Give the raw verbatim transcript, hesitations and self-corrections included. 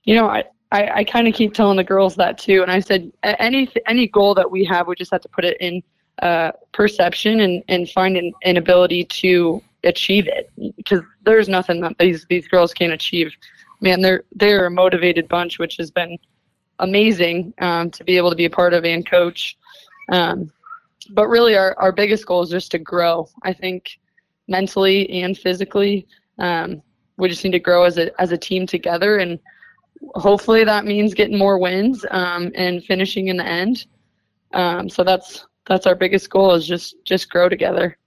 You know, I, I, I kind of keep telling the girls that too. And I said, "A- any any goal that we have, we just have to put it in uh, perception and, and find an, an ability to achieve it. Because there's nothing that these, these girls can't achieve. Man, they're, they're a motivated bunch, which has been amazing um, to be able to be a part of and coach. Um, but really our, our biggest goal is just to grow. I think mentally and physically, um, we just need to grow as a, as a team together, and hopefully that means getting more wins um, and finishing in the end. Um, so that's, that's our biggest goal, is just, just grow together.